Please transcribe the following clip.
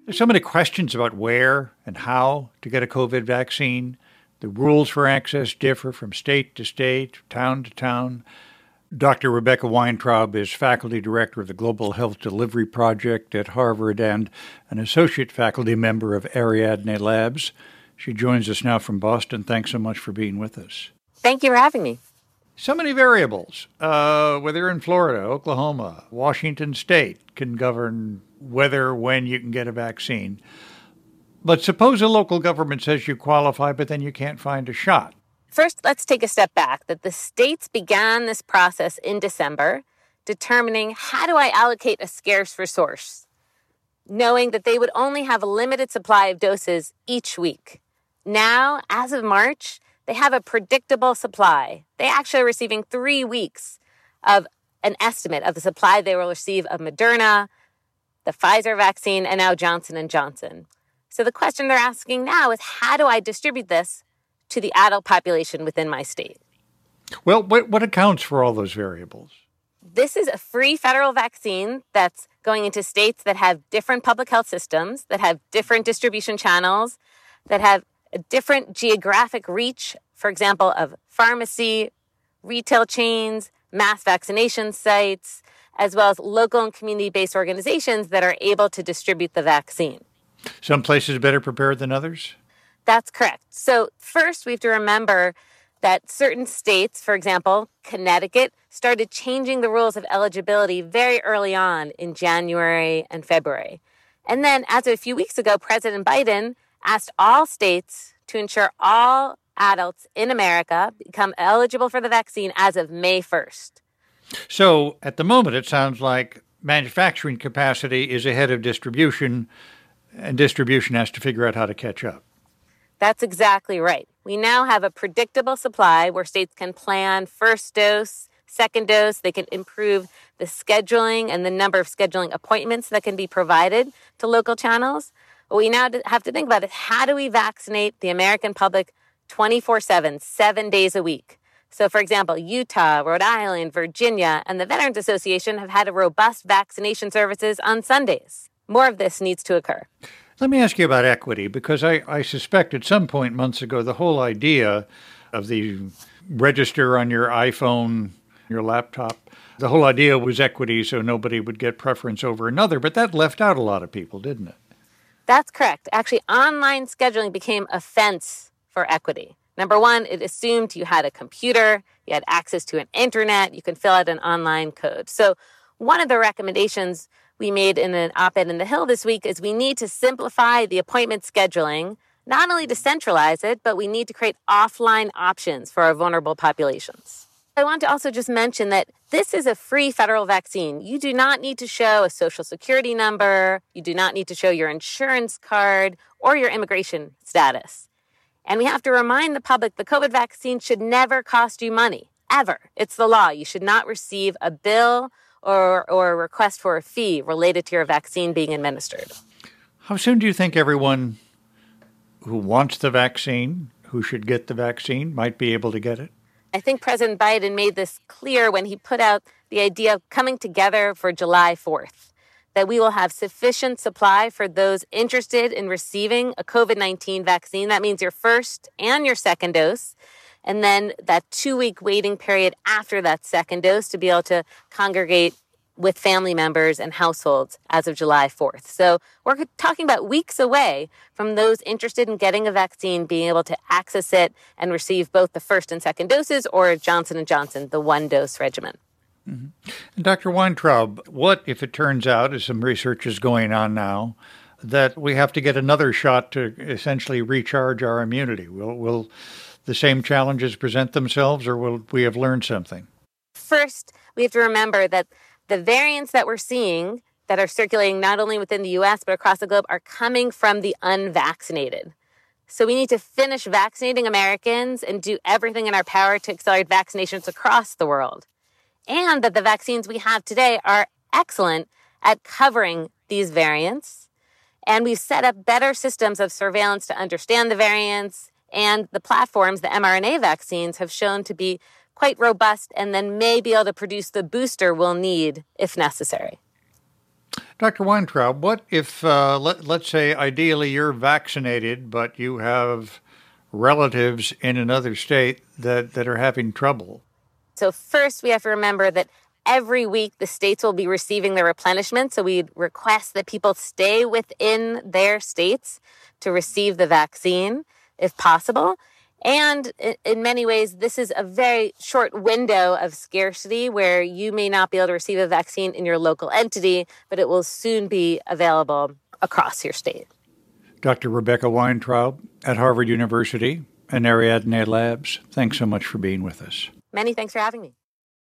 There's so many questions about where and how to get a COVID vaccine. The rules for access differ from state to state, town to town. Dr. Rebecca Weintraub is faculty director of the Global Health Delivery Project at Harvard and an associate faculty member of Ariadne Labs. She joins us now from Boston. Thanks so much for being with us. Thank you for having me. So many variables, whether in Florida, Oklahoma, Washington State can govern whether, when you can get a vaccine. But suppose a local government says you qualify, but then you can't find a shot. First, let's take a step back that the states began this process in December, determining how do I allocate a scarce resource, knowing that they would only have a limited supply of doses each week. Now, as of March, they have a predictable supply. They actually are receiving 3 weeks of an estimate of the supply they will receive of Moderna, the Pfizer vaccine, and now Johnson & Johnson. So the question they're asking now is, how do I distribute this to the adult population within my state? Well, what accounts for all those variables? This is a free federal vaccine that's going into states that have different public health systems, that have different distribution channels, that have a different geographic reach, for example, of pharmacy, retail chains, mass vaccination sites, as well as local and community-based organizations that are able to distribute the vaccine. Some places better prepared than others? That's correct. So first, we have to remember that certain states, for example, Connecticut, started changing the rules of eligibility very early on in January and February. And then, as of a few weeks ago, President Biden asked all states to ensure all adults in America become eligible for the vaccine as of May 1st. So at the moment, it sounds like manufacturing capacity is ahead of distribution, and distribution has to figure out how to catch up. That's exactly right. We now have a predictable supply where states can plan first dose, second dose. They can improve the scheduling and the number of scheduling appointments that can be provided to local channels. What we now have to think about is, how do we vaccinate the American public 24/7, 7 days a week? So, for example, Utah, Rhode Island, Virginia, and the Veterans Association have had a robust vaccination services on Sundays. More of this needs to occur. Let me ask you about equity, because I suspect at some point months ago, the whole idea of the register on your iPhone, your laptop, the whole idea was equity, so nobody would get preference over another. But that left out a lot of people, didn't it? That's correct. Actually, online scheduling became a fence for equity. Number one, it assumed you had a computer, you had access to an internet, you can fill out an online code. So one of the recommendations we made in an op-ed in The Hill this week is we need to simplify the appointment scheduling, not only to centralize it, but we need to create offline options for our vulnerable populations. I want to also just mention that this is a free federal vaccine. You do not need to show a social security number. You do not need to show your insurance card or your immigration status. And we have to remind the public the COVID vaccine should never cost you money, ever. It's the law. You should not receive a bill or a request for a fee related to your vaccine being administered. How soon do you think everyone who wants the vaccine, who should get the vaccine, might be able to get it? I think President Biden made this clear when he put out the idea of coming together for July 4th, that we will have sufficient supply for those interested in receiving a COVID-19 vaccine. That means your first and your second dose, and then that 2-week waiting period after that second dose to be able to congregate with family members and households as of July 4th. So we're talking about weeks away from those interested in getting a vaccine being able to access it and receive both the first and second doses, or Johnson & Johnson, the one-dose regimen. Mm-hmm. And Dr. Weintraub, what if it turns out, as some research is going on now, that we have to get another shot to essentially recharge our immunity? Will the same challenges present themselves, or will we have learned something? First, we have to remember that the variants that we're seeing that are circulating not only within the U.S. but across the globe are coming from the unvaccinated. So we need to finish vaccinating Americans and do everything in our power to accelerate vaccinations across the world. And that the vaccines we have today are excellent at covering these variants. And we've set up better systems of surveillance to understand the variants. And the platforms, the mRNA vaccines, have shown to be quite robust and then may be able to produce the booster we'll need if necessary. Dr. Weintraub, what if, let's say, ideally you're vaccinated, but you have relatives in another state that are having trouble? So first, we have to remember that every week the states will be receiving their replenishment. So we request that people stay within their states to receive the vaccine if possible. And in many ways, this is a very short window of scarcity where you may not be able to receive a vaccine in your local entity, but it will soon be available across your state. Dr. Rebecca Weintraub at Harvard University and Ariadne Labs, thanks so much for being with us. Many thanks for having me.